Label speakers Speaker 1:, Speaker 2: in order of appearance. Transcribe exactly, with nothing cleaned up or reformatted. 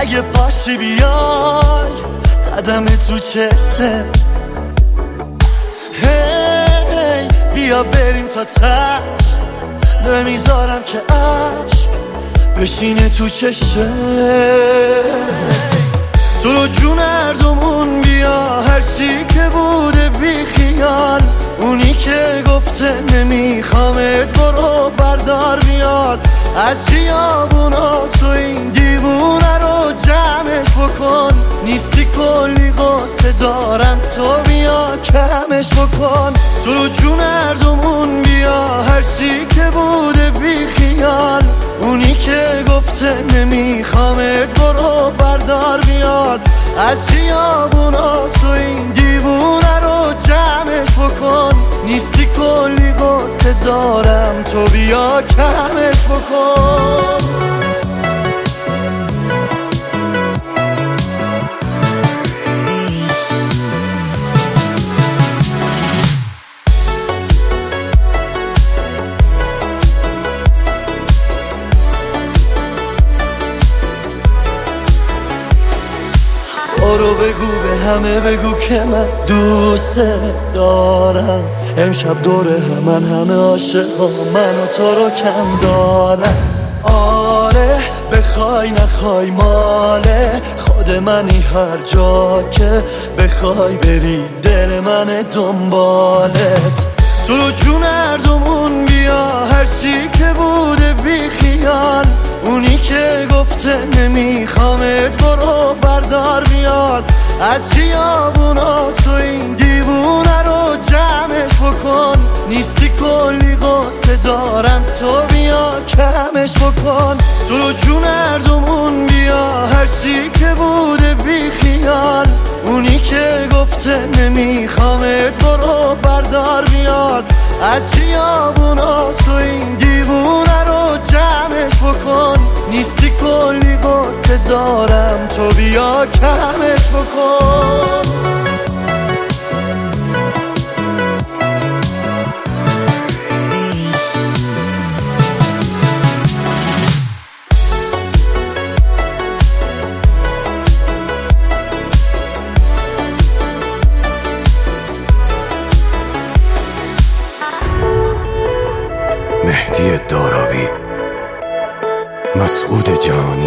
Speaker 1: اگه پاشی بیای قدم تو چشه، هی بیا بریم تا تش، نمیذارم که عشق بشینه تو چشه. تو رو جون هردومون بیا، هرچی که بوده بی خیال، اونی که گفته نمیخوامت برو بردار بیار. از خیابونا تو این دیوونه رو جمعش بکن، نیستی کلی قصه دارم تو بیا کمش بکن. تو رو جون هردومون بیا، هرچی که بوده بی خیال، اونی که گفته نمیخوامت برو بردار بیار. از خیابونا تو این دیوونه رو جمعش بکن، نیستی کلی قصه دارم تو بیا کمش بکن. برو بگو به همه بگو که من دوست دارم، امشب دور همن همه عاشقا من و تو رو کم دارم. آره بخوای نخوای ماله خود منی، هر جا که بخوای بری دل من دنبالت. تو رو جون هردومون بیا، هرچی که بوده بی خیال، اونی که گفته نمیخوامت برو بردار بیار. از خیابونا تو این دیوونه رو جمعش بکن، نیستی کلی قصه دارم تو بیا کمش بکن. تو رو جون هردومون بیا، هرچی که بوده بی خیال، اونی که گفته نمیخوامت برو بردار بیار. از خیابونا تو این دیوونه رو جمعش بکن، نیستی کلی قصه دارم تو بیا کمش بکن.
Speaker 2: مهدی دارابی، مسعود جان،